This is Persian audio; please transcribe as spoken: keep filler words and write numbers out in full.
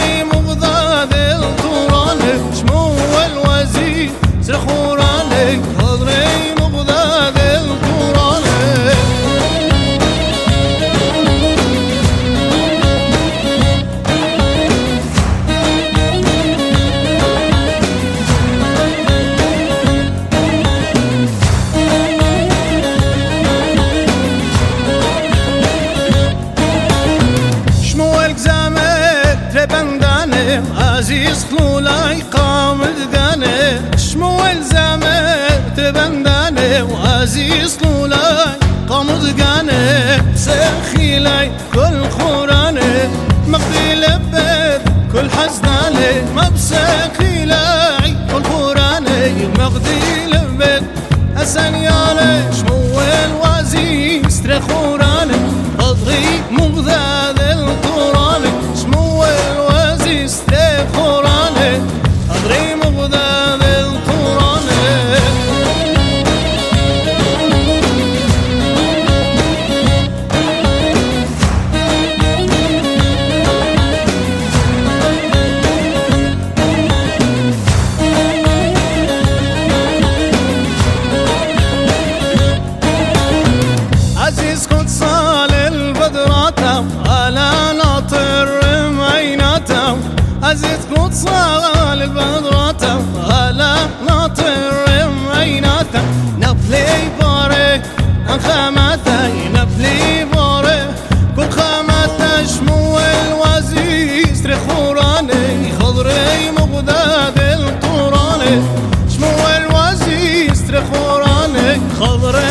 خضري مغضاد الطوراني شمو الوزير سرخوراني خضري مغضاد الطوراني عزيز خلولاي قامد داني شمو الزامت بنداني وعزيز خلولاي قامد داني سخيلاي كل خوراني مقضي لبد كل حزناني ما بسخيلاي كل خوراني مقضي لبد حسن يالي شمو الوزيز ترخوراني خضري مغذاذ الطوراني شمو الوزيز خوراني خضري مغذاذ الطوراني عزيز قدصال البدراته على ناطر معيناته عزيز قدصال البدراته على ناطر معيناته نبلي بارك عن خامته نبلي بارك كل خامته شمو الوزيز ترخوراني خضري مغداد الطوراني شمو الوزيز ترخوراني خضري